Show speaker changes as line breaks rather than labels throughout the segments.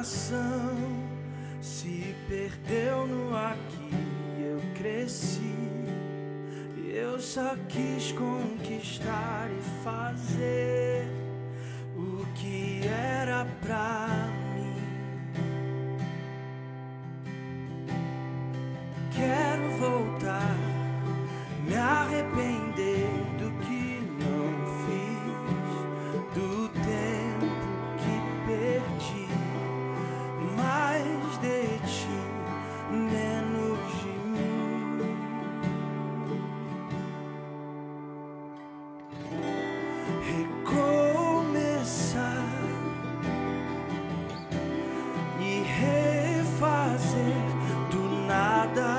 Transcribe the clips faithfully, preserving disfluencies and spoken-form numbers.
coração se perdeu no aqui. Eu cresci, eu só quis conquistar e fazer o que era pra mim. Quero voltar, me arrepender do que não fiz, do tempo que perdi, mais de ti, menos de mim. Recomeçar e refazer do nada,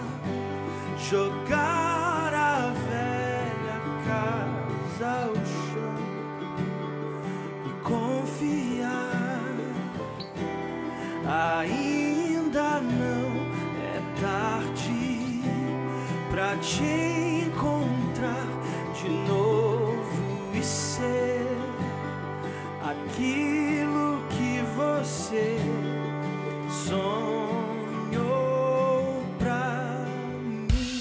jogar a velha casa ao chão e confiar. Ainda não é tarde pra te encontrar de novo e ser aquilo que você sonhou pra mim.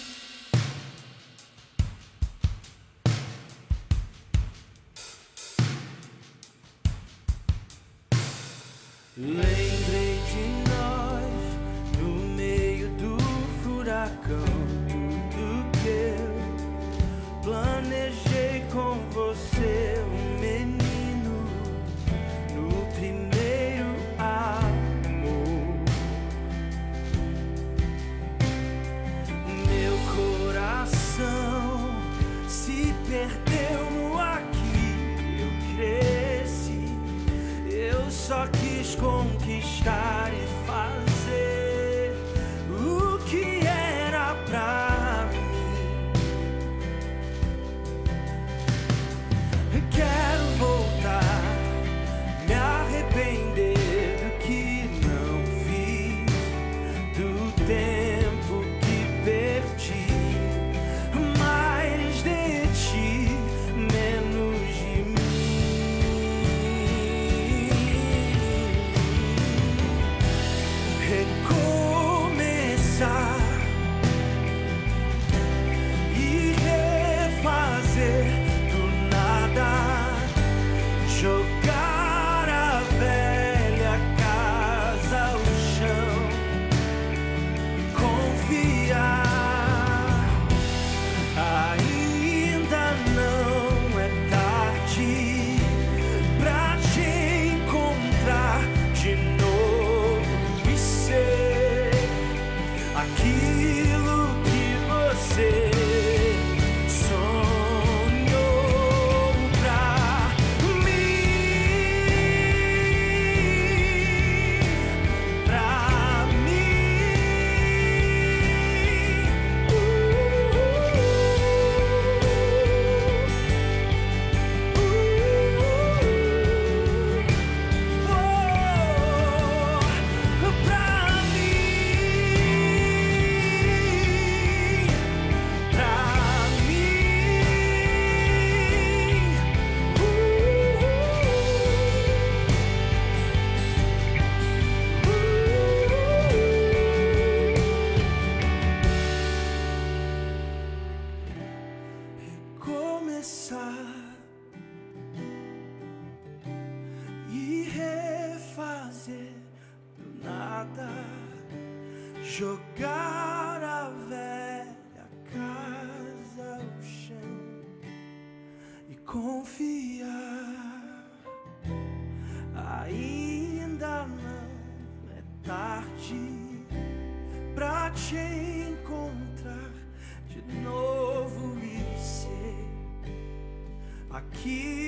Lembrei de nós no meio do furacão, tudo que eu planejei com você, um menino no primeiro amor. Meu coração se perdeu no aqui. Eu cresci, eu só quis conquistar e fazer o que era pra mim. Quero voltar, me arrepender do que não fiz, do tempo que perdi, mais de ti, menos de mim. Recomeçar e refazer do nada, jogar a velha casa ao chão e confiar. Ainda não é tarde pra te encontrar de novo e ser aquilo que você sonhou pra mim, pra mim. Uh, uh, uh, oh, pra mim, pra começar e refazer do nada, jogar a velha casa ao chão e confiar. Ainda não é tarde pra te encontrar de novo e ser aqui